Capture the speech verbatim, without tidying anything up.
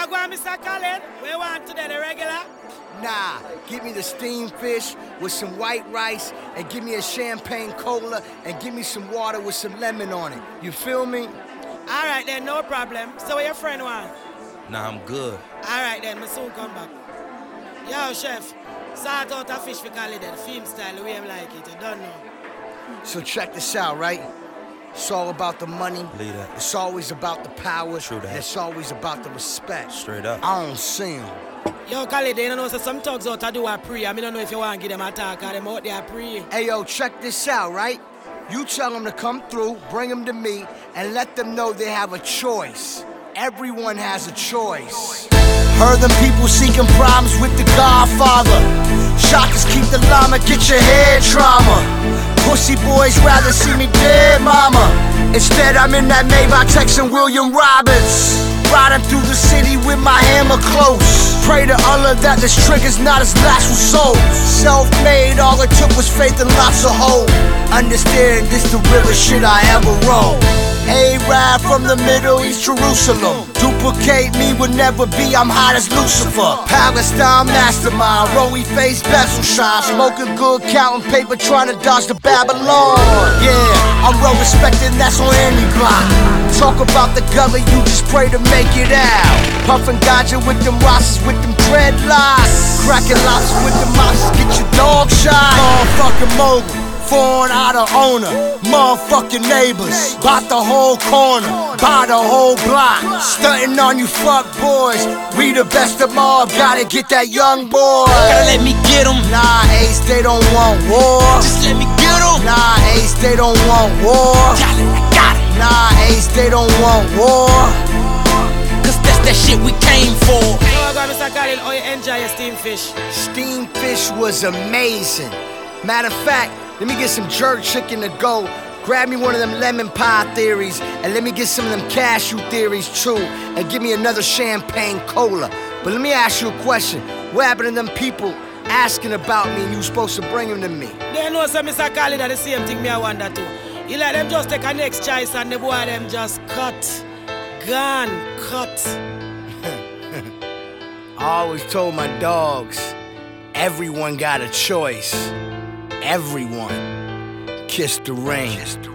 Wagwan, Mister Khaled. We want today the regular? Nah, give me the steamed fish with some white rice and give me a champagne cola and give me some water with some lemon on it. You feel me? All right then, no problem. So what your friend want? Nah, I'm good. All right then, me soon come back. Yo, chef, sort out a fish for Khaled, film style, the way I like it, you don't know. So check this out, right? It's all about the money. Believe that. It's always about the power. True that. And it's always about the respect. Straight up. I don't see 'em. Yo, Khaled, you know, so some thugs out to do a pre. I mean, I don't know if you want to give them a talk or them out there pre. Hey, yo, check this out, right? You tell them to come through, bring them to me, and let them know they have a choice. Everyone has a choice. Heard them people seeking problems with the Godfather. Shockers keep the llama, get your head trauma. Pussy boys rather see me dead, mama. Instead, I'm in that Maybach texting William Roberts. Riding through the city with my hammer close. Pray to Allah that this trigger's not as last with souls. Self-made, all it took was faith and lots of hope. Understand this the realest shit I ever wrote. A-Rap from the Middle East, Jerusalem. Duplicate me would never be, I'm hot as Lucifer. Palestine mastermind, rowy face, bezel shine. Smoking good, counting paper, trying to dodge the Babylon. Yeah, I'm well respected, that's on any block. Talk about the gully, you just pray to make it out. Puffin' ganja with them rosses, with them dreadlocks. Cracking lobsters with them mops, get your dog shot. Motherfucking mogul. Foreign out of owner, motherfucking neighbors. Bought the whole corner, buy the whole block. Stunting on you fuck boys. We the best of all, gotta get that young boy. Gotta let me get him. Nah, Ace, they don't want war. Just let me get him. Nah, Ace, they don't want war. Got it, I got it. Nah, Ace, they don't want war. Cause that's that shit we came for. Yo, Wagwan, Mister Khaled, how you enjoy your steamed fish? Steamed fish was amazing. Matter of fact, let me get some jerk chicken to go. Grab me one of them lemon pie theories, and let me get some of them cashew theories too, and give me another champagne cola. But let me ask you a question. What happened to them people asking about me and you supposed to bring them to me? They know some Mister Khaled are the same thing me I wonder too. You let them just take a next choice and the boy them just cut. Gone, cut. I always told my dogs, everyone got a choice. Everyone. Kiss the rain.